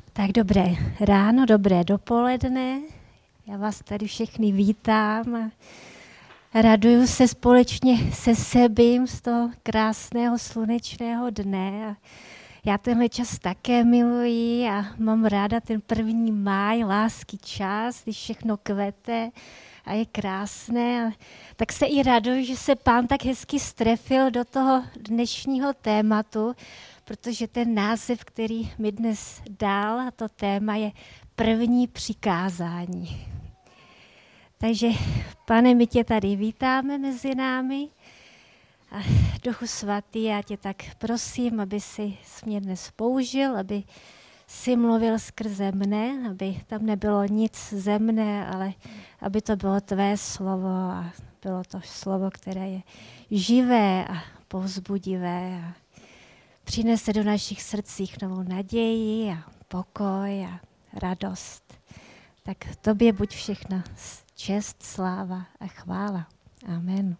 Tak dobré ráno, dobré dopoledne. Já vás tady všechny vítám a raduju se společně se sebím z toho krásného slunečného dne. A já tenhle čas také miluji a mám ráda ten 1. máj, lásky čas, když všechno kvete a je krásné. A tak se i raduju, že se Pán tak hezky strefil do toho dnešního tématu, protože ten název, který mi dnes dal, a to téma je první přikázání. Takže, Pane, my tě tady vítáme mezi námi. A Duchu Svatý, já tě tak prosím, aby si mě dnes použil, aby si mluvil skrze mne, aby tam nebylo nic ze mne, ale aby to bylo tvé slovo a bylo to slovo, které je živé a povzbudivé a přinese do našich srdcích novou naději a pokoj a radost. Tak tobě buď všechna čest, sláva a chvála. Amen.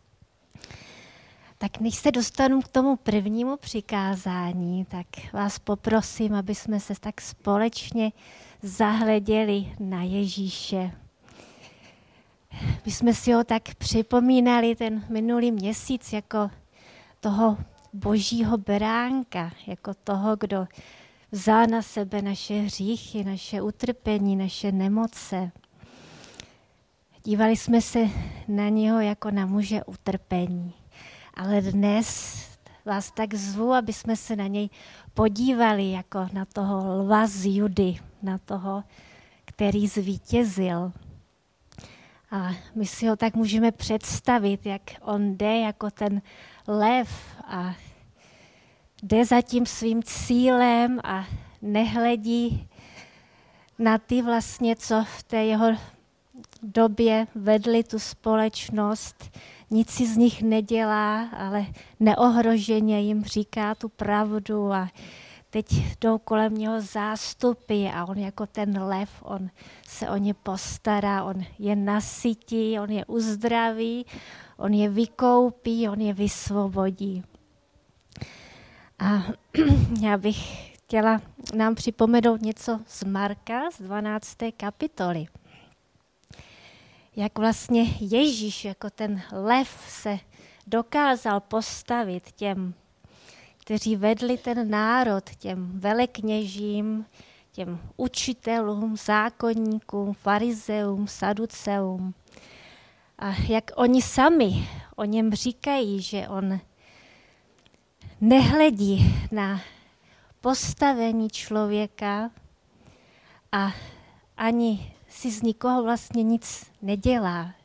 Tak než se dostanu k tomu prvnímu přikázání, tak vás poprosím, aby jsme se tak společně zahleděli na Ježíše. My jsme si ho tak připomínali ten minulý měsíc jako toho božího beránka, jako toho, kdo vzal na sebe naše hříchy, naše utrpení, naše nemoce. Dívali jsme se na něho jako na muže utrpení. Ale dnes vás tak zvu, aby jsme se na něj podívali jako na toho lva z Judy, na toho, který zvítězil. A my si ho tak můžeme představit, jak on jde jako ten lev a jde za tím svým cílem a nehledí na ty vlastně, co v té jeho době vedli tu společnost. Nic si z nich nedělá, ale neohroženě jim říká tu pravdu a teď jdou kolem něho zástupy a on jako ten lev, on se o ně postará, on je nasytí, on je uzdraví, on je vykoupí, on je vysvobodí. A já bych chtěla nám připomenout něco z Marka, z 12. kapitoly. Jak vlastně Ježíš jako ten lev se dokázal postavit těm, kteří vedli ten národ, těm velekněžím, těm učitelům, zákonníkům, farizeům, saduceům. A jak oni sami o něm říkají, že on nehledí na postavení člověka a ani si z nikoho vlastně nic nedělá.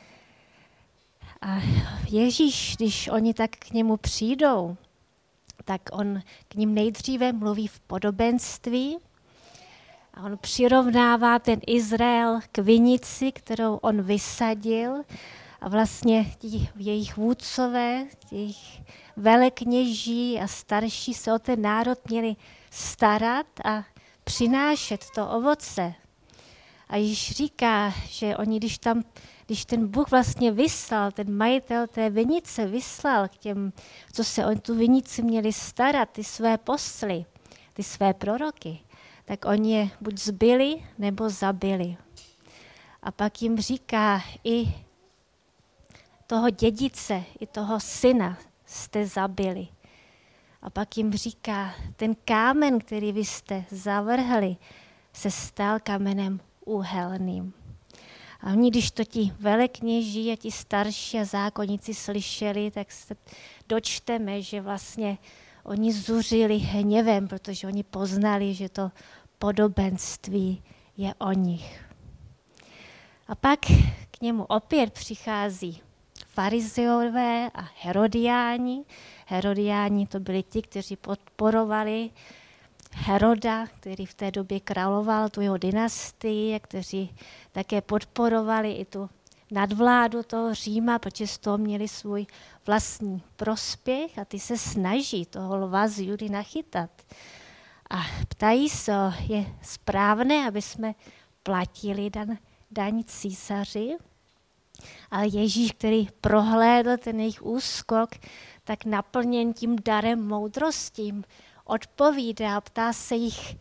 A Ježíš, když oni tak k němu přijdou, tak on k ním nejdříve mluví v podobenství a on přirovnává ten Izrael k vinici, kterou on vysadil a vlastně ti jejich vůdcové, jejich velekněží a starší se o ten národ měli starat a přinášet to ovoce. A Ježíš říká, že oni, když ten Bůh vlastně vyslal, ten majitel té vinice vyslal k těm, co se o tu vinici měli starat, ty své posly, ty své proroky, tak oni je buď zbyli, nebo zabili. A pak jim říká, i toho dědice, i toho syna jste zabili. A pak jim říká, ten kámen, který vy jste zavrhli, se stal kamenem úhelným. A oni, když to ti velekněží a ti starší a zákonníci slyšeli, tak se dočteme, že vlastně oni zuřili hněvem, protože oni poznali, že to podobenství je o nich. A pak k němu opět přichází farizeové a herodiáni. Herodiáni to byli ti, kteří podporovali Heroda, který v té době královal tu jeho dynastii, a kteří také podporovali i tu nadvládu toho Říma, protože z toho měli svůj vlastní prospěch a ty se snaží toho lva z Judy nachytat. A ptají se, je správné, aby jsme platili daň císaři? Ale Ježíš, který prohlédl ten jejich úskok, tak naplněn tím darem moudrosti odpovídá a ptá se jich,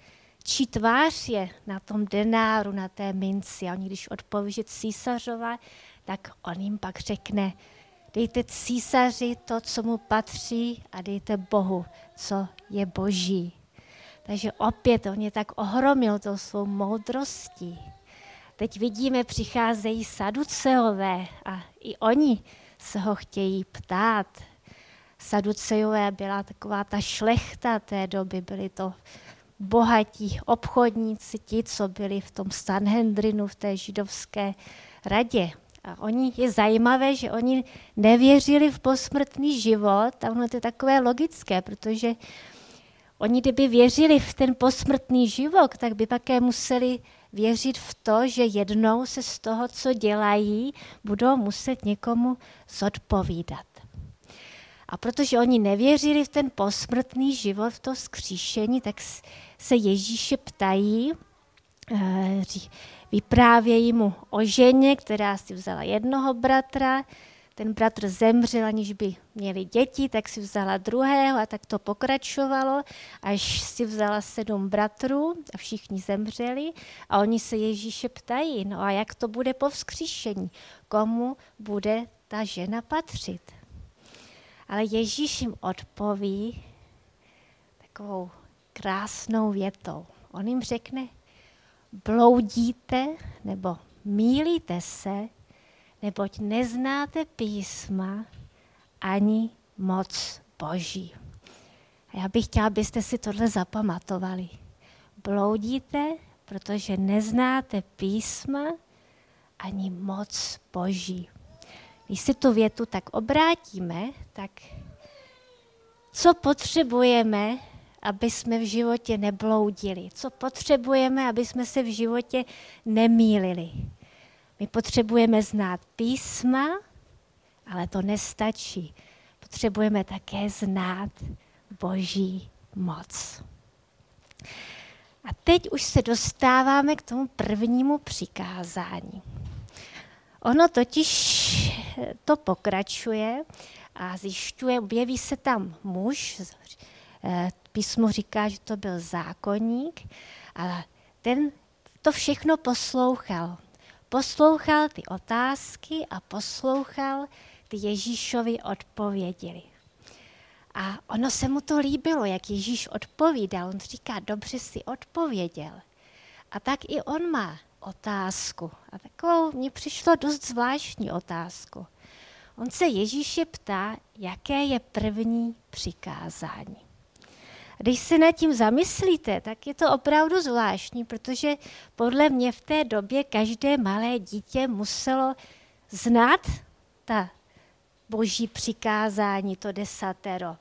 čí tvář je na tom denáru, na té minci. A oni, když odpoví, že císařova, tak on jim pak řekne, dejte císaři to, co mu patří, a dejte Bohu, co je boží. Takže opět on je tak ohromil tou svou moudrostí. Teď vidíme, přicházejí saduceové a i oni se ho chtějí ptát. Saduceové byla taková ta šlechta té doby, byli to bohatí obchodníci, ti, co byli v tom Sanhedrinu, v té židovské radě. A je zajímavé, že oni nevěřili v posmrtný život, a ono to je takové logické, protože oni, kdyby věřili v ten posmrtný život, tak by také museli věřit v to, že jednou se z toho, co dělají, budou muset někomu zodpovídat. A protože oni nevěřili v ten posmrtný život, v to vzkříšení, tak se Ježíše ptají, vyprávějí mu o ženě, která si vzala jednoho bratra, ten bratr zemřel, aniž by měli děti, tak si vzala druhého a tak to pokračovalo, až si vzala 7 bratrů a všichni zemřeli a oni se Ježíše ptají, no a jak to bude po vzkříšení, komu bude ta žena patřit. Ale Ježíš jim odpoví takovou krásnou větou. On jim řekne, bloudíte nebo mýlíte se, neboť neznáte písma ani moc Boží. A já bych chtěla, abyste si tohle zapamatovali. Bloudíte, protože neznáte písma ani moc Boží. Když si tu větu tak obrátíme, tak co potřebujeme, aby jsme v životě nebloudili? Co potřebujeme, aby jsme se v životě nemýlili? My potřebujeme znát písma, ale to nestačí. Potřebujeme také znát Boží moc. A teď už se dostáváme k tomu prvnímu přikázání. Ono totiž to pokračuje a zjišťuje, objeví se tam muž, písmo říká, že to byl zákonník, a ten to všechno poslouchal. Poslouchal ty otázky a poslouchal ty Ježíšovi odpovědi. A ono se mu to líbilo, jak Ježíš odpovídal. On říká, dobře si odpověděl. A tak i on má otázku. A takovou mně přišlo dost zvláštní otázku. On se Ježíše ptá, jaké je první přikázání. Když se nad tím zamyslíte, tak je to opravdu zvláštní, protože podle mě v té době každé malé dítě muselo znát ta Boží přikázání, to 10.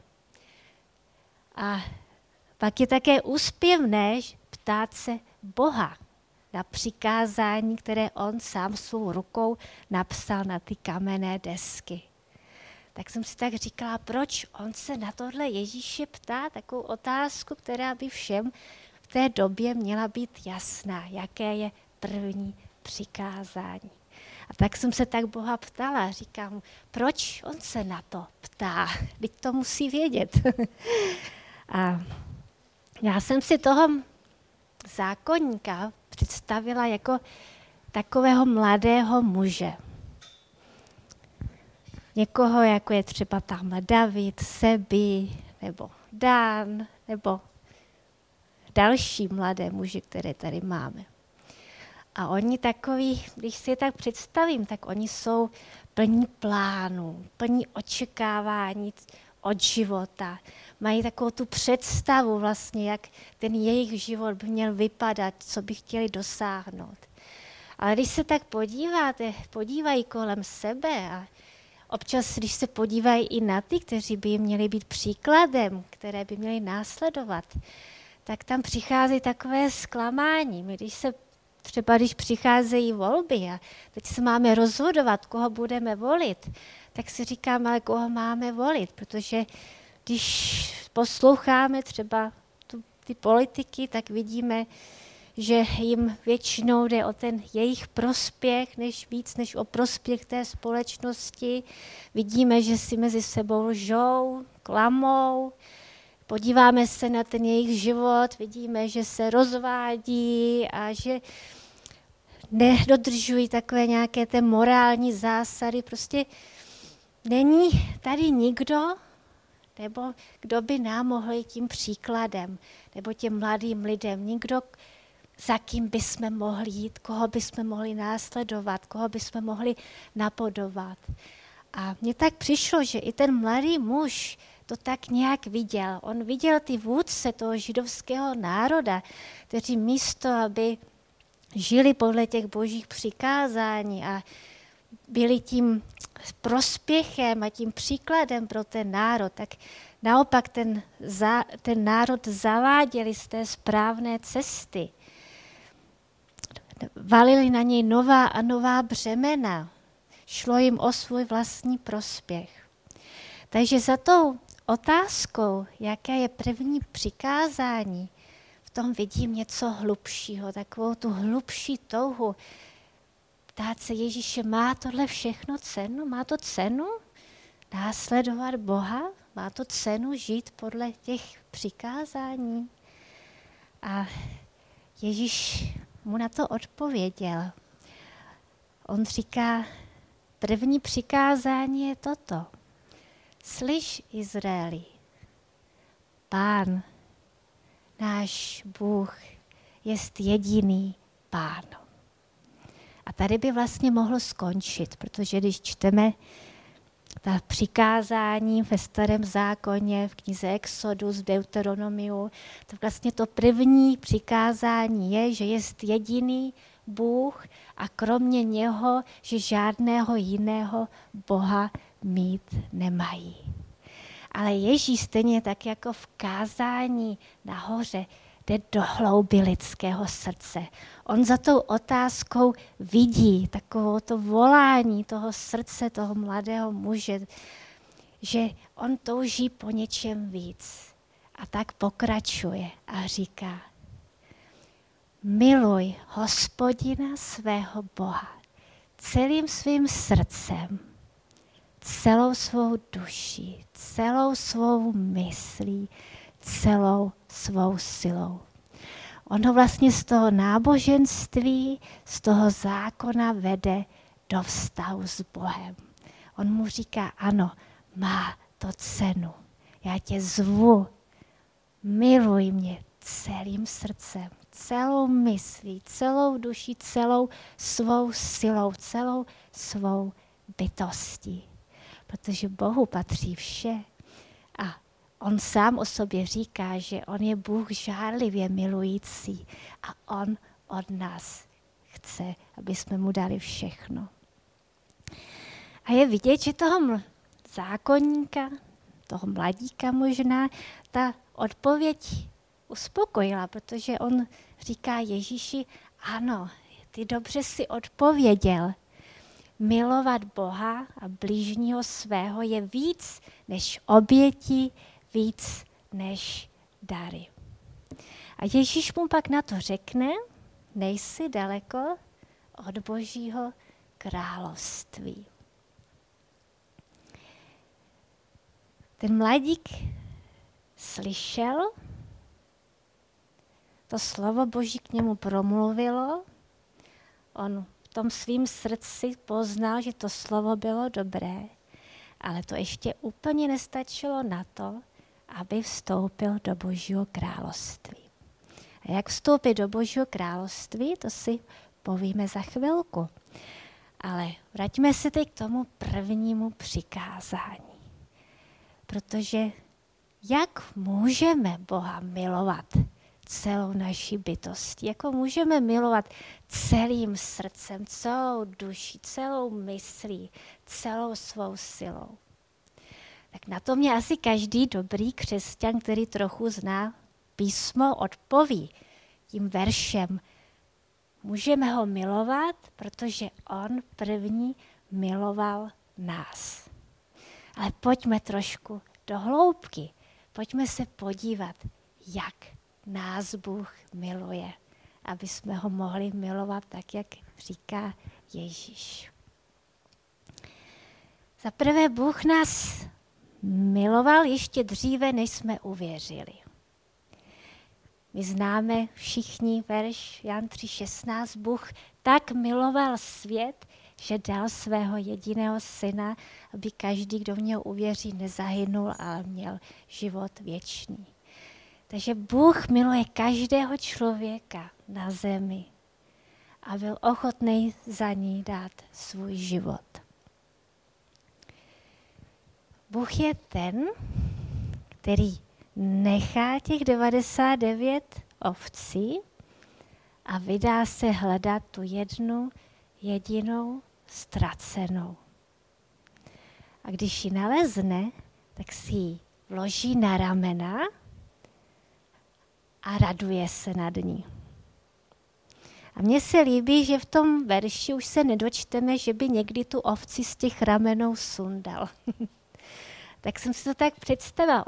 A pak je také úspěvné ptát se Boha na přikázání, které on sám svou rukou napsal na ty kamenné desky. Tak jsem si tak říkala, proč on se na tohle Ježíše ptá, takovou otázku, která by všem v té době měla být jasná, jaké je první přikázání. A tak jsem se tak Boha ptala, říkám mu, proč on se na to ptá, teď to musí vědět. A já jsem si toho zákonníka představila jako takového mladého muže. Někoho, jako je třeba tamhle David, Sebi, nebo Dan, nebo další mladé muži, které tady máme. A oni takový, když si je tak představím, tak oni jsou plní plánů, plní očekávání od života. Mají takovou tu představu vlastně, jak ten jejich život by měl vypadat, co by chtěli dosáhnout. Ale když se tak podívají kolem sebe a občas, když se podívají i na ty, kteří by jim měli být příkladem, které by měli následovat, tak tam přichází takové zklamání. Když přicházejí volby a teď se máme rozhodovat, koho budeme volit, tak si říkáme, ale koho máme volit, protože když posloucháme třeba ty politiky, tak vidíme, že jim většinou jde o ten jejich prospěch, víc než o prospěch té společnosti. Vidíme, že si mezi sebou lžou, klamou, podíváme se na ten jejich život, vidíme, že se rozvádí a že nedodržují takové nějaké té morální zásady. Prostě není tady nikdo, nebo kdo by nám mohl jít tím příkladem, nebo těm mladým lidem, nikdo, za kým bychom mohli jít, koho bychom mohli následovat, koho bychom mohli napodobovat. A mně tak přišlo, že i ten mladý muž to tak nějak viděl. On viděl ty vůdce toho židovského národa, kteří místo, aby žili podle těch božích přikázání a byli tím prospěchem a tím příkladem pro ten národ, tak naopak ten národ zaváděli z té správné cesty. Valili na něj nová a nová břemena. Šlo jim o svůj vlastní prospěch. Takže za tou otázkou, jaké je první přikázání, v tom vidím něco hlubšího, takovou tu hlubší touhu. Ptát se Ježíše, má tohle všechno cenu? Má to cenu následovat Boha? Má to cenu žít podle těch přikázání? A Ježíš mu na to odpověděl. On říká, první přikázání je toto. Slyš, Izraeli, Pán, náš Bůh, jest jediný Pán. A tady by vlastně mohlo skončit, protože když čteme ta přikázání ve Starém zákoně, v knize Exodus, v Deuteronomiu, tak vlastně to první přikázání je, že jest jediný Bůh a kromě něho, že žádného jiného Boha mít nemají. Ale Ježíš stejně tak jako v kázání nahoře jde do hlouby lidského srdce. On za tou otázkou vidí takovou to volání toho srdce, toho mladého muže, že on touží po něčem víc. A tak pokračuje a říká, miluj Hospodina svého Boha celým svým srdcem, celou svou duší, celou svou myslí, celou svou silou. On ho vlastně z toho náboženství, z toho zákona vede do vztahu s Bohem. On mu říká, ano, má to cenu. Já tě zvu, miluj mě celým srdcem, celou myslí, celou duší, celou svou silou, celou svou bytostí. Protože Bohu patří vše. A on sám o sobě říká, že on je Bůh žárlivě milující a on od nás chce, aby jsme mu dali všechno. A je vidět, že toho zákonníka, toho mladíka možná, ta odpověď uspokojila, protože on říká Ježíši, ano, ty dobře si odpověděl. Milovat Boha a bližního svého je víc než oběti, víc než dary. A Ježíš mu pak na to řekne, nejsi daleko od Božího království. Ten mladík slyšel, to slovo Boží k němu promluvilo, on v tom svým srdci poznal, že to slovo bylo dobré, ale to ještě úplně nestačilo na to, aby vstoupil do Božího království. A jak vstoupit do Božího království, to si povíme za chvilku. Ale vraťme se teď k tomu prvnímu přikázání. Protože jak můžeme Boha milovat celou naší bytostí? Jako můžeme milovat celým srdcem, celou duší, celou myslí, celou svou silou? Tak na to mě asi každý dobrý křesťan, který trochu zná písmo, odpoví tím veršem. Můžeme ho milovat, protože on první miloval nás. Ale pojďme trošku do hloubky. Pojďme se podívat, jak nás Bůh miluje, aby jsme ho mohli milovat tak, jak říká Ježíš. Za prvé, Bůh nás miloval ještě dříve, než jsme uvěřili. My známe všichni verš Jan 3,16. Bůh tak miloval svět, že dal svého jediného syna, aby každý, kdo v něho uvěří, nezahynul, ale měl život věčný. Takže Bůh miluje každého člověka na zemi a byl ochotný za ní dát svůj život. Bůh je ten, který nechá těch 99 ovcí a vydá se hledat tu jednu jedinou ztracenou. A když ji nalezne, tak si ji vloží na ramena a raduje se nad ní. A mně se líbí, že v tom verši už se nedočteme, že by někdy tu ovci z těch ramenou sundal. Tak jsem si to tak představila.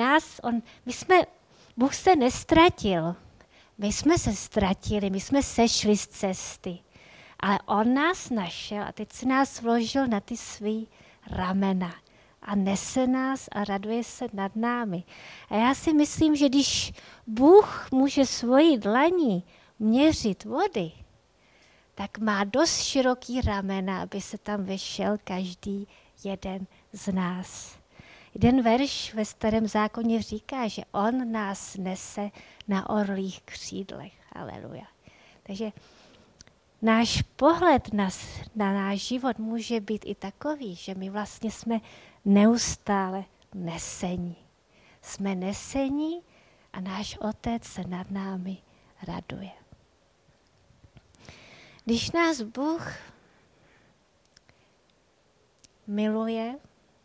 Bůh se nestratil. My jsme se ztratili, my jsme sešli z cesty. Ale on nás našel a teď si nás vložil na ty svý ramena. A nese nás a raduje se nad námi. A já si myslím, že když Bůh může svojí dlaní měřit vody, tak má dost široký ramena, aby se tam vešel každý jeden z nás. Jeden verš ve Starém zákoně říká, že on nás nese na orlích křídlech. Haleluja. Takže náš pohled na náš život může být i takový, že my vlastně jsme neustále nesení. Jsme nesení a náš Otec se nad námi raduje. Když nás Bůh miluje,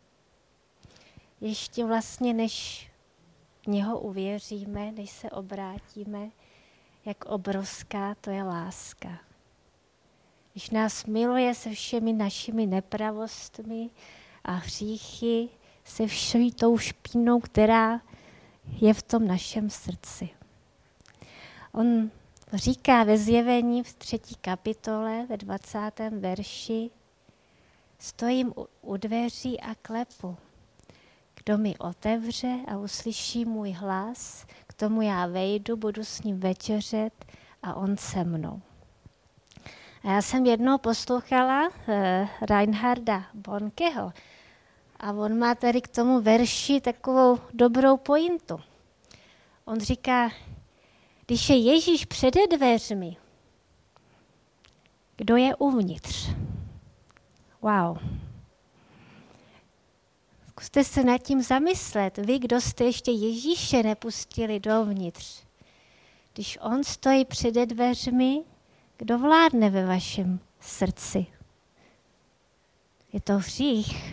ještě vlastně než v něho uvěříme, než se obrátíme, jak obrovská to je láska. Když nás miluje se všemi našimi nepravostmi a hříchy, se všou tou špínou, která je v tom našem srdci. On říká ve Zjevení v 3. kapitole, ve 20. verši, stojím u dveří a klepu. Kdo mi otevře a uslyší můj hlas, k tomu já vejdu, budu s ním večeřet a on se mnou. A já jsem jednou poslouchala Reinharda Bonkeho a on má tady k tomu verši takovou dobrou pointu. On říká, když je Ježíš přede dveřmi, kdo je uvnitř? Wow. Zkuste se nad tím zamyslet. Vy, kdo jste ještě Ježíše nepustili dovnitř. Když on stojí přede dveřmi, kdo vládne ve vašem srdci? Je to hřích.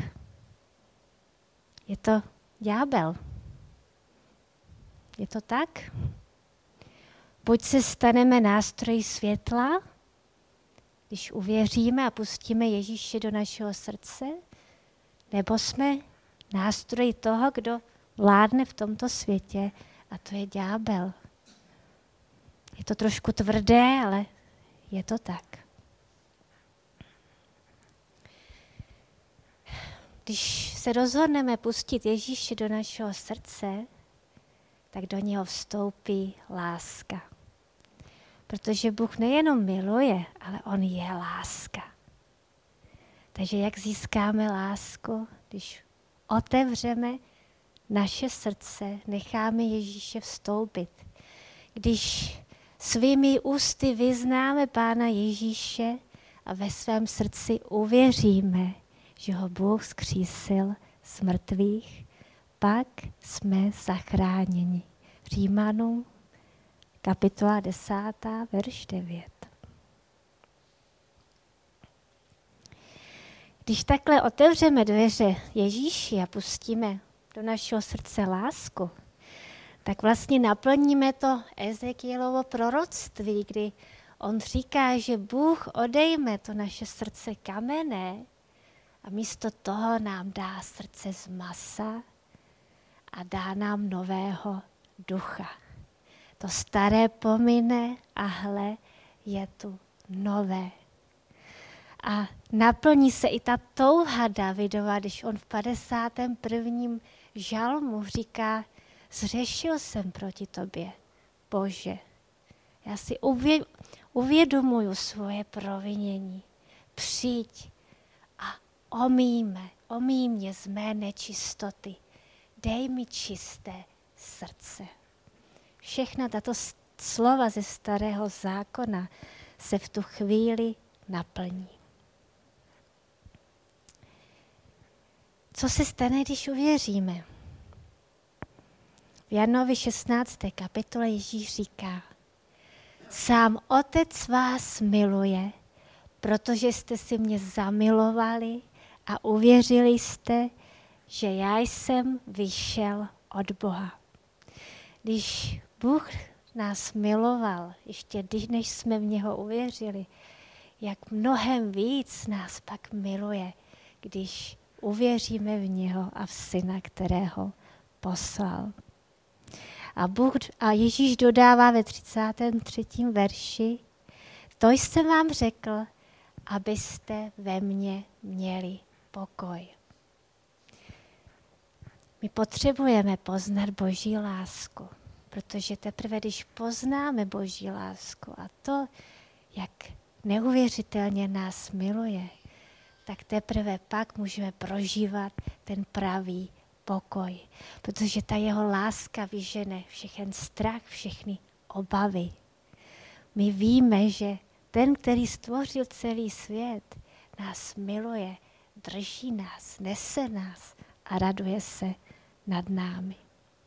Je to ďábel. Je to tak? Buď se staneme nástroji světla, když uvěříme a pustíme Ježíše do našeho srdce, nebo jsme nástroji toho, kdo vládne v tomto světě, a to je ďábel. Je to trošku tvrdé, ale je to tak. Když se rozhodneme pustit Ježíše do našeho srdce, tak do něho vstoupí láska. Protože Bůh nejenom miluje, ale on je láska. Takže jak získáme lásku, když otevřeme naše srdce, necháme Ježíše vstoupit. Když svými ústy vyznáme Pána Ježíše a ve svém srdci uvěříme, že ho Bůh vzkřísil z mrtvých, pak jsme zachráněni. Římanům kapitola 10, verš 9. Když takhle otevřeme dveře Ježíši a pustíme do našeho srdce lásku, tak vlastně naplníme to Ezekielovo proroctví, kdy on říká, že Bůh odejme to naše srdce kamenné a místo toho nám dá srdce z masa a dá nám nového ducha. To staré pomine a hle, je tu nové. A naplní se i ta touha Davidova, když on v 51. žalmu říká, zřešil jsem proti tobě, Bože. Já si uvědomuju svoje provinění. Přijď a omij mě z mé nečistoty. Dej mi čisté srdce. Všechna tato slova ze Starého zákona se v tu chvíli naplní. Co se stane, když uvěříme? V Janovi 16. kapitole Ježíš říká, sám Otec vás miluje, protože jste si mě zamilovali a uvěřili jste, že já jsem vyšel od Boha. Když Bůh nás miloval, ještě než jsme v něho uvěřili, jak mnohem víc nás pak miluje, když uvěříme v něho a v Syna, kterého poslal. A Ježíš dodává ve 33. verši, to jsem vám řekl, abyste ve mně měli pokoj. My potřebujeme poznat Boží lásku, protože teprve, když poznáme Boží lásku a to, jak neuvěřitelně nás miluje, tak teprve pak můžeme prožívat ten pravý pokoj. Protože ta jeho láska vyžene všechen strach, všechny obavy. My víme, že ten, který stvořil celý svět, nás miluje, drží nás, nese nás a raduje se nad námi.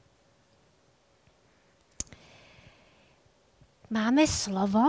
Máme slovo.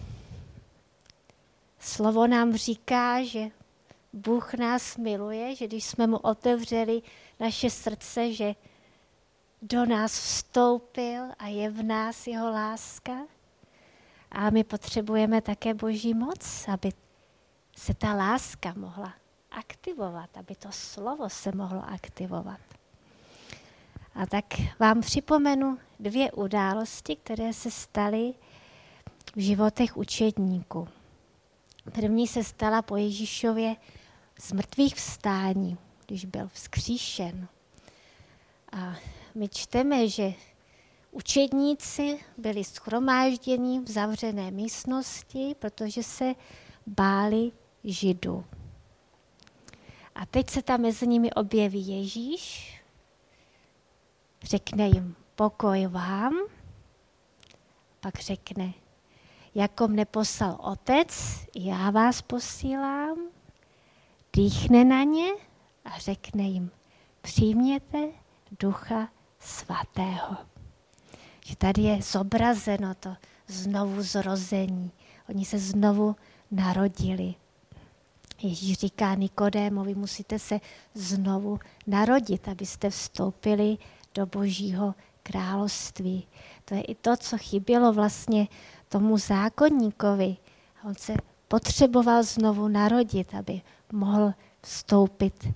Slovo nám říká, že Bůh nás miluje, že když jsme mu otevřeli naše srdce, že do nás vstoupil a je v nás jeho láska. A my potřebujeme také Boží moc, aby se ta láska mohla aktivovat, aby to slovo se mohlo aktivovat. A tak vám připomenu 2 události, které se staly v životech učedníků. První se stala po Ježíšově z mrtvých vstání, když byl vzkříšen. A my čteme, že učedníci byli shromážděni v zavřené místnosti, protože se báli Židů. A teď se tam mezi nimi objeví Ježíš, řekne jim pokoj vám, pak řekne, jako mne poslal Otec, já vás posílám, dýchne na ně a řekne jim, přijměte Ducha Svatého. Že tady je zobrazeno to znovu zrození. Oni se znovu narodili. Ježíš říká Nikodémovi, musíte se znovu narodit, abyste vstoupili do Božího království. To je i to, co chybělo vlastně tomu zákonníkovi. On se potřeboval znovu narodit, aby mohl vstoupit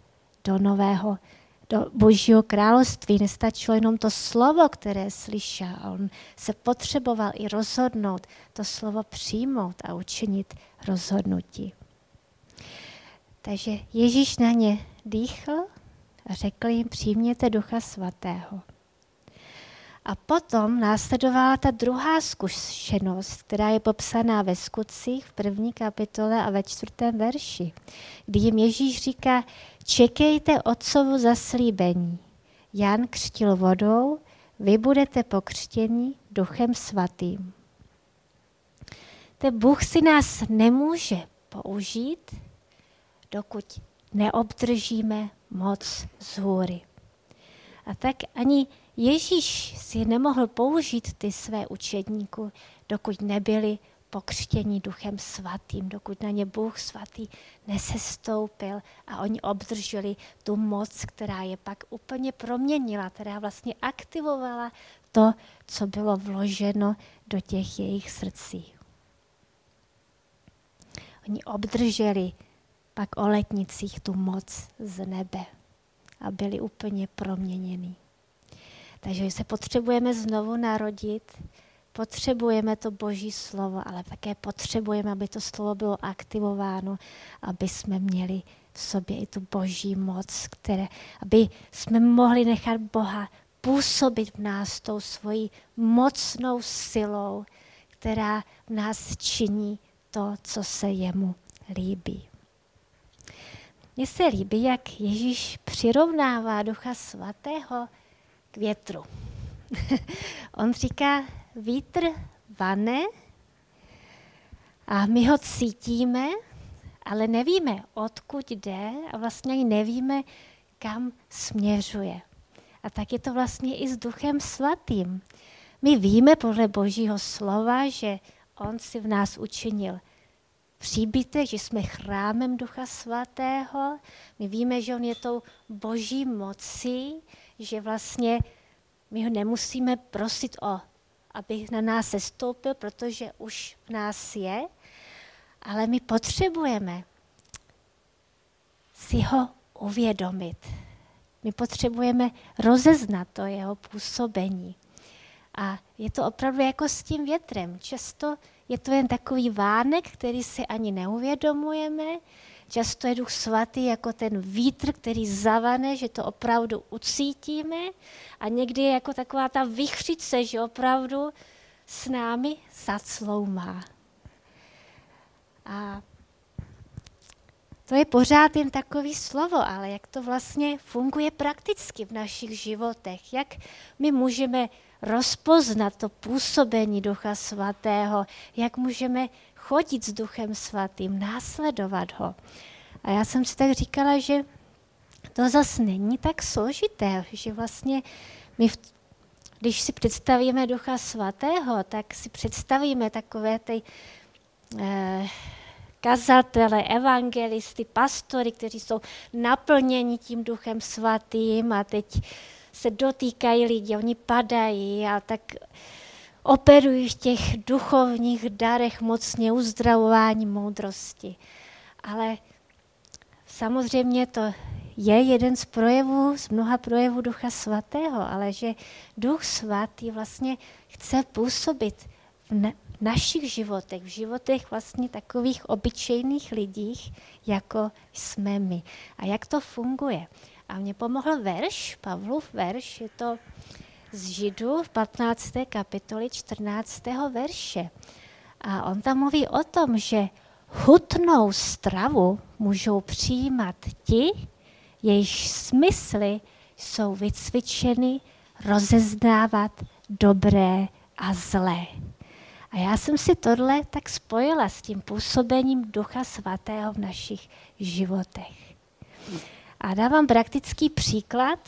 do Božího království. Nestačilo jenom to slovo, které slyšel. On se potřeboval i rozhodnout, to slovo přijmout a učinit rozhodnutí. Takže Ježíš na ně dýchl a řekl jim, přijměte Ducha Svatého. A potom následovala ta druhá zkušenost, která je popsaná ve Skutcích v 1. kapitole a ve 4. verši, kdy jim Ježíš říká, čekejte Otcovu zaslíbení. Jan křtil vodou, vy budete pokřtěni Duchem Svatým. Ten Bůh si nás nemůže použít, dokud neobdržíme moc z hůry. A tak ani Ježíš si nemohl použít ty své učedníky, dokud nebyli pokřtěni Duchem Svatým, dokud na ně Bůh Svatý nesestoupil a oni obdrželi tu moc, která je pak úplně proměnila, která vlastně aktivovala to, co bylo vloženo do těch jejich srdcí. Oni obdrželi pak o letnicích tu moc z nebe a byli úplně proměněni. Takže se potřebujeme znovu narodit, potřebujeme to Boží slovo, ale také potřebujeme, aby to slovo bylo aktivováno, aby jsme měli v sobě i tu Boží moc, aby jsme mohli nechat Boha působit v nás tou svojí mocnou silou, která v nás činí to, co se jemu líbí. Mně se líbí, jak Ježíš přirovnává Ducha Svatého k větru. On říká, vítr vane a my ho cítíme, ale nevíme, odkud jde a vlastně ani nevíme, kam směřuje. A tak je to vlastně i s Duchem Svatým. My víme podle Božího slova, že on si v nás učinil příbytek, že jsme chrámem Ducha Svatého. My víme, že on je tou Boží mocí, že vlastně my ho nemusíme prosit aby na nás sestoupil, protože už v nás je, ale my potřebujeme si ho uvědomit. My potřebujeme rozeznat to jeho působení. A je to opravdu jako s tím větrem. Často je to jen takový vánek, který si ani neuvědomujeme. Často je Duch Svatý jako ten vítr, který zavane, že to opravdu ucítíme. A někdy je jako taková ta vichřice, že opravdu s námi zacloumá. A to je pořád jen takový slovo, ale jak to vlastně funguje prakticky v našich životech. Jak my můžeme rozpoznat to působení Ducha Svatého, jak můžeme chodit s Duchem Svatým, následovat ho. A já jsem si tak říkala, že to zase není tak složité, že vlastně když si představíme Ducha Svatého, tak si představíme takové ty kazatele, evangelisty, pastory, kteří jsou naplněni tím Duchem Svatým a teď se dotýkají lidi, oni padají a tak operují v těch duchovních darech mocně uzdravování moudrosti. Ale samozřejmě to je jeden z projevů, z mnoha projevů Ducha Svatého, ale že Duch Svatý vlastně chce působit v našich životech, v životech vlastně takových obyčejných lidí, jako jsme my. A jak to funguje? A mě pomohl verš, Pavlův verš, je to z Židů v 15. kapitoli 14. verše. A on tam mluví o tom, že hutnou stravu můžou přijímat ti, jejichž smysly jsou vycvičeny rozeznávat dobré a zlé. A já jsem si tohle tak spojila s tím působením Ducha Svatého v našich životech. A dávám praktický příklad.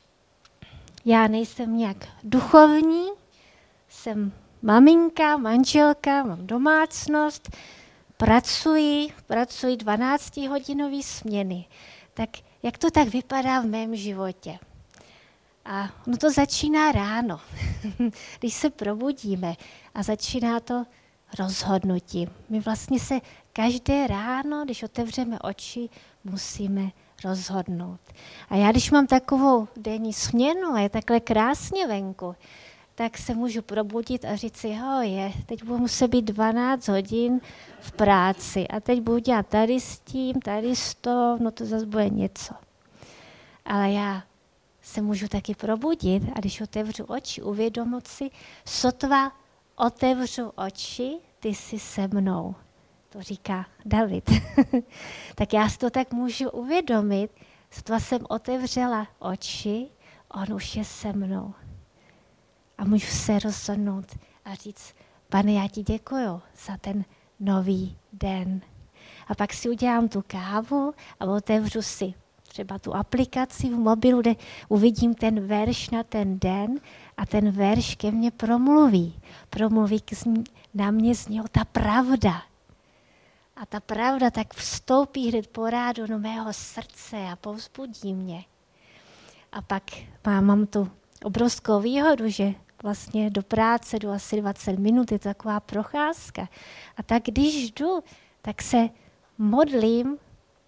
Já nejsem nějak duchovní, jsem maminka, manželka, mám domácnost, pracuji 12-hodinové směny. Tak jak to tak vypadá v mém životě? A no to začíná ráno, když se probudíme a začíná to rozhodnutím. My vlastně se každé ráno, když otevřeme oči, musíme rozhodnout. A já, když mám takovou denní směnu a je takhle krásně venku, tak se můžu probudit a říct si, teď budu muset být 12 hodin v práci a teď budu dělat tady s tím, tady s to, no to zase bude něco. Ale já se můžu taky probudit a když otevřu oči, uvědomit si, sotva otevřu oči, ty jsi se mnou. To říká David. Tak já si to tak můžu uvědomit, sotva jsem otevřela oči, on už je se mnou. A můžu se rozhodnout a říct, Pane, já ti děkuju za ten nový den. A pak si udělám tu kávu a otevřu si třeba tu aplikaci v mobilu, kde uvidím ten verš na ten den a ten verš ke mně promluví. Promluví na mě z něho ta pravda. A ta pravda tak vstoupí hned po rádu do mého srdce a povzbudí mě. A pak mám tu obrovskou výhodu, že vlastně do práce jdu asi 20 minut, je to taková procházka. A tak když jdu, tak se modlím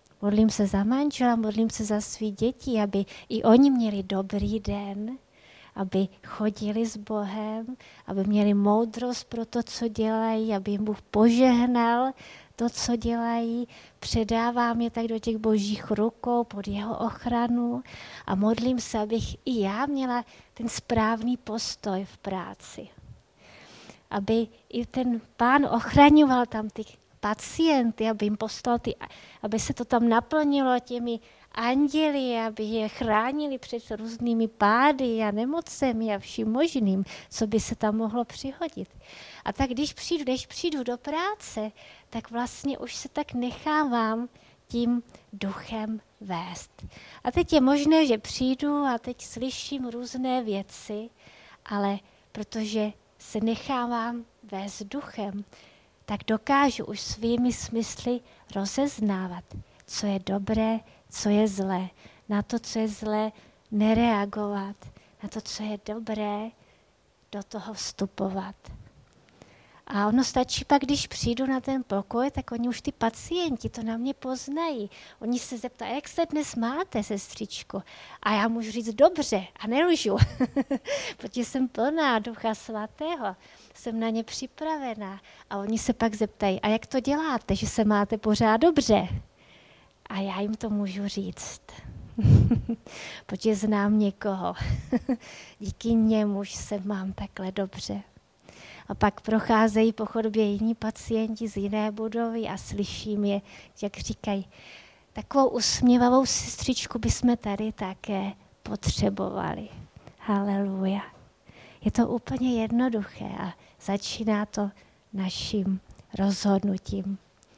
se za manžela, modlím se za svý děti, aby i oni měli dobrý den, aby chodili s Bohem, aby měli moudrost pro to, co dělají, aby jim Bůh požehnal to, co dělají. Předávám je tak do těch božích rukou pod jeho ochranu a modlím se, abych i já měla ten správný postoj v práci. Aby i ten Pán ochraňoval tam ty pacienty, aby jim poslal aby se to tam naplnilo těmi anděli, aby je chránili před různými pády a nemocemi a vším možným, co by se tam mohlo přihodit. A tak když přijdu do práce, tak vlastně už se tak nechávám tím duchem vést. A teď je možné, že přijdu a teď slyším různé věci, ale protože se nechávám vést duchem, tak dokážu už svými smysly rozeznávat, co je dobré, co je zlé. Na to, co je zlé, nereagovat. Na to, co je dobré, do toho vstupovat. A ono stačí pak, když přijdu na ten pokoj, tak oni už ty pacienti to na mě poznají. Oni se zeptají, jak se dnes máte, sestřičko? A já můžu říct dobře a nelžu, protože jsem plná Ducha Svatého, jsem na ně připravená. A oni se pak zeptají, a jak to děláte, že se máte pořád dobře? A já jim to můžu říct, protože znám někoho. Díky němuž se mám takhle dobře. A pak procházejí po chodbě jiní pacienti z jiné budovy a slyším je, jak říkají, takovou usměvavou sestřičku bychom tady také potřebovali. Haleluja. Je to úplně jednoduché a začíná to naším rozhodnutím.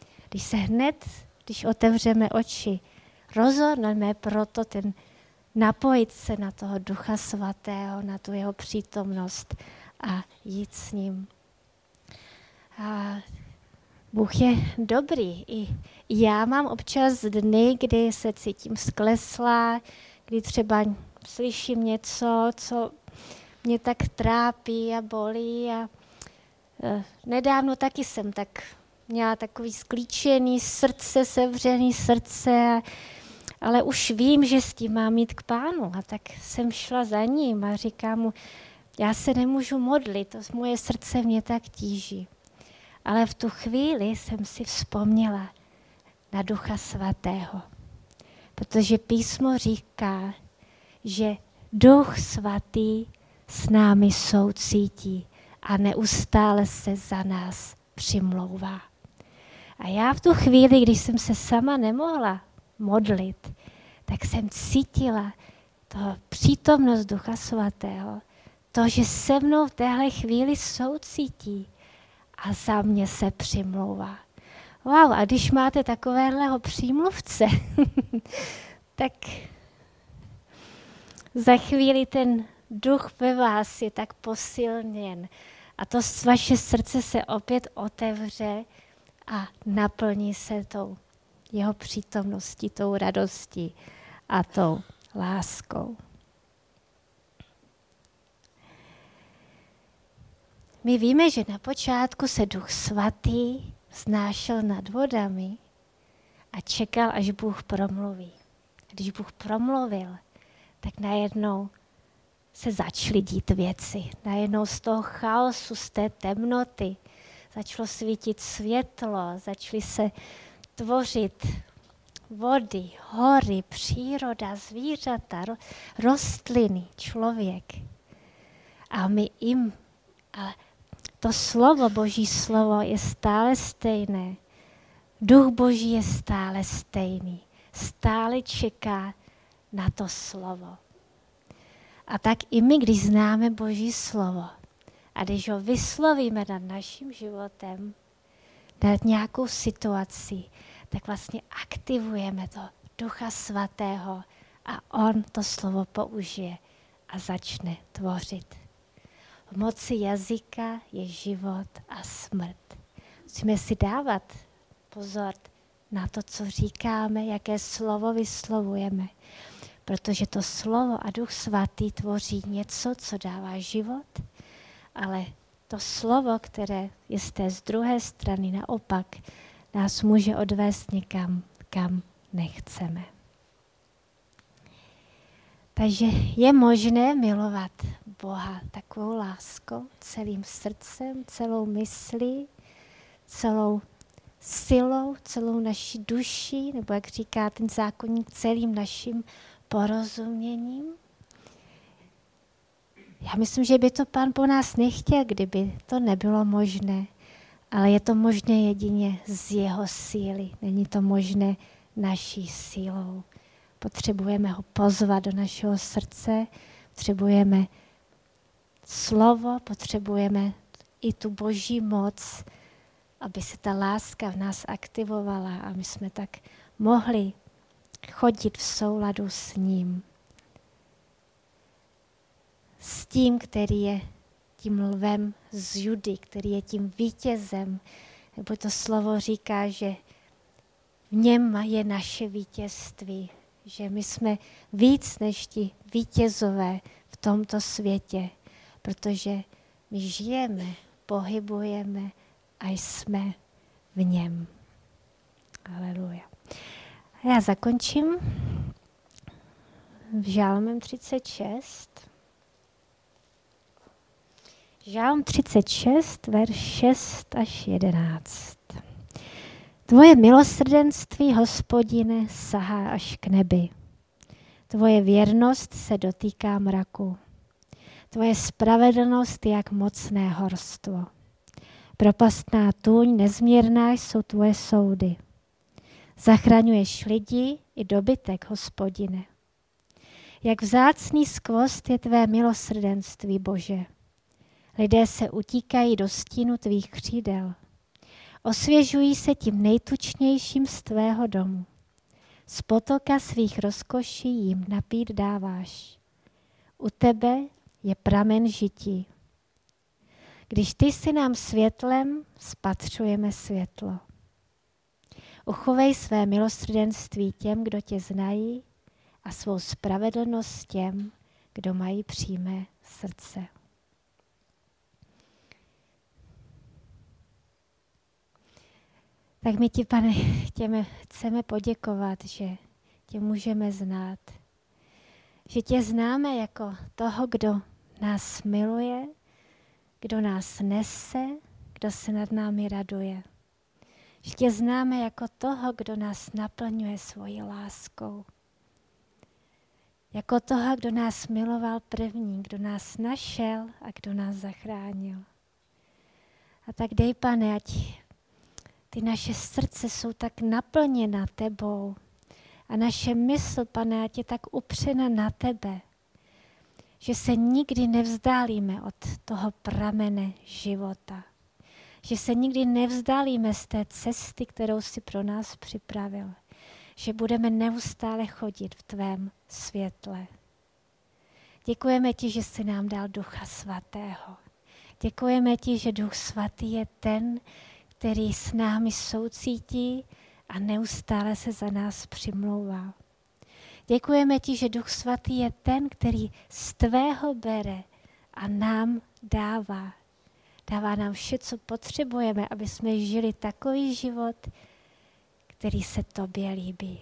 Když otevřeme oči, rozhodneme proto napojit se na toho Ducha Svatého, na tu jeho přítomnost a jít s ním. A Bůh je dobrý. I já mám občas dny, kdy se cítím skleslá, kdy třeba slyším něco, co mě tak trápí a bolí. A nedávno taky jsem měla takový sklíčený srdce, sevřený srdce, ale už vím, že s tím mám jít k Pánu. A tak jsem šla za ním a říkám mu, já se nemůžu modlit, to moje srdce mě tak tíží. Ale v tu chvíli jsem si vzpomněla na Ducha Svatého. Protože písmo říká, že Duch Svatý s námi soucítí a neustále se za nás přimlouvá. A já v tu chvíli, když jsem se sama nemohla modlit, tak jsem cítila přítomnost Ducha Svatého, to, že se mnou v téhle chvíli soucítí a za mě se přimlouvá. Wow, a když máte takovéhleho přímluvce, tak za chvíli ten duch ve vás je tak posilněn a to vaše srdce se opět otevře a naplní se tou jeho přítomností, tou radostí a tou láskou. My víme, že na počátku se Duch Svatý vznášel nad vodami a čekal, až Bůh promluví. Když Bůh promluvil, tak najednou se začaly dít věci. Najednou z toho chaosu, z té temnoty začalo svítit světlo, začaly se tvořit vody, hory, příroda, zvířata, rostliny, člověk. A to slovo, Boží slovo je stále stejné. Duch Boží je stále stejný. Stále čeká na to slovo. A tak i my, když známe Boží slovo a když ho vyslovíme nad naším životem, nad nějakou situací, tak vlastně aktivujeme to Ducha Svatého a on to slovo použije a začne tvořit. V moci jazyka je život a smrt. Musíme si dávat pozor na to, co říkáme, jaké slovo vyslovujeme. Protože to slovo a Duch Svatý tvoří něco, co dává život, ale to slovo, které je z té druhé strany naopak, nás může odvést někam, kam nechceme. Takže je možné milovat Boha takovou láskou, celým srdcem, celou myslí, celou silou, celou naší duší, nebo jak říká ten zákonník, celým naším porozuměním. Já myslím, že by to Pán po nás nechtěl, kdyby to nebylo možné, ale je to možné jedině z jeho síly. Není to možné naší sílou. Potřebujeme ho pozvat do našeho srdce, potřebujeme slovo, potřebujeme i tu Boží moc, aby se ta láska v nás aktivovala a my jsme tak mohli chodit v souladu s ním. S tím, který je tím lvem z Judy, který je tím vítězem. Nebo to slovo říká, že v něm je naše vítězství. Že my jsme víc než ti vítězové v tomto světě. Protože my žijeme, pohybujeme a jsme v něm. Haleluja. Já zakončím žálmem 36. Žálm 36, verš 6 až 11. Tvoje milosrdenství, Hospodine, sahá až k nebi. Tvoje věrnost se dotýká mraku. Tvoje spravedlnost je jak mocné horstvo. Propastná tůň nezměrná jsou tvoje soudy. Zachraňuješ lidi i dobytek, Hospodine. Jak vzácný skvost je tvé milosrdenství, Bože. Lidé se utíkají do stínu tvých křídel. Osvěžují se tím nejtučnějším z tvého domu. Z potoka svých rozkoší jim napít dáváš. U tebe je pramen žití. Když ty jsi nám světlem, spatřujeme světlo. Uchovej své milosrdenství těm, kdo tě znají, a svou spravedlnost těm, kdo mají přímé srdce. Tak my ti, Pane, chceme poděkovat, že tě můžeme znát. Že tě známe jako toho, kdo nás miluje, kdo nás nese, kdo se nad námi raduje. Že tě známe jako toho, kdo nás naplňuje svojí láskou. Jako toho, kdo nás miloval první, kdo nás našel a kdo nás zachránil. A tak dej, Pane, ať ty naše srdce jsou tak naplněna tebou a naše mysl, Pane, ať je tak upřena na tebe, že se nikdy nevzdálíme od toho pramene života. Že se nikdy nevzdálíme z té cesty, kterou jsi pro nás připravil. Že budeme neustále chodit v tvém světle. Děkujeme ti, že jsi nám dal Ducha Svatého. Děkujeme ti, že Duch Svatý je ten, který s námi soucítí a neustále se za nás přimlouvá. Děkujeme ti, že Duch Svatý je ten, který z tvého bere a nám dává. Dává nám vše, co potřebujeme, aby jsme žili takový život, který se tobě líbí.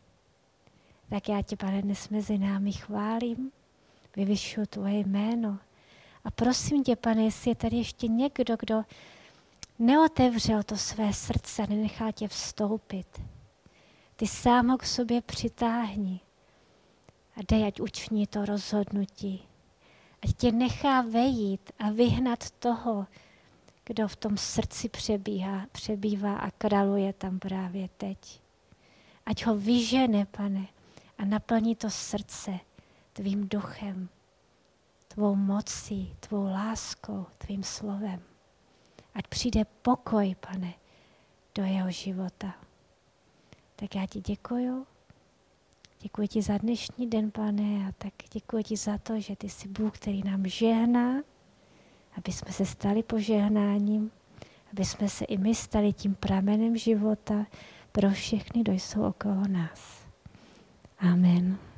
Tak já tě, Pane, dnes mezi námi chválím, vyvyšuju tvoje jméno a prosím tě, Pane, jestli je tady ještě někdo, kdo neotevřel to své srdce, nenechá tě vstoupit. Ty sám ho k sobě přitáhni a dej, ať učiní to rozhodnutí. Ať tě nechá vejít a vyhnat toho, kdo v tom srdci přebývá a králuje tam právě teď. Ať ho vyžene, Pane, a naplní to srdce tvým duchem, tvou mocí, tvou láskou, tvým slovem. Ať přijde pokoj, Pane, do jeho života. Tak já ti děkuju. Děkuji ti za dnešní den, Pane, a tak děkuji ti za to, že ty jsi Bůh, který nám žehná, aby jsme se stali požehnáním, aby jsme se i my stali tím pramenem života pro všechny, kdo jsou okolo nás. Amen.